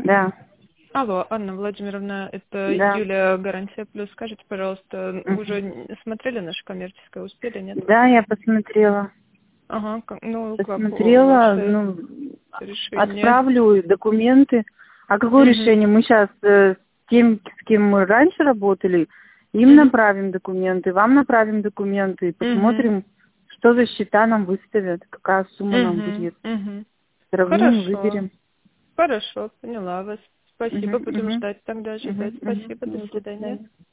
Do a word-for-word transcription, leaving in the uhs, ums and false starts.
Да, Алло, Анна Владимировна, это да, Юлия, Гарантия Плюс. Скажите, пожалуйста, вы уже мгм. н- смотрели наше коммерческое, успели, нет? Да, я посмотрела. Ага, ка- ну, как о, Посмотрела, ваше ну, решение? отправлю документы. А какое Угу, решение? Мы сейчас с тем, с кем мы раньше работали, им угу, направим документы, вам направим документы и угу, посмотрим, что за счета нам выставят, какая сумма нам угу, будет. угу. Сравним и Хорошо, выберем. хорошо, поняла вас. Спасибо, Мгм, будем мгм, ждать тогда, ожидать. мгм, мгм. Спасибо, до Ну, до свидания. свидания.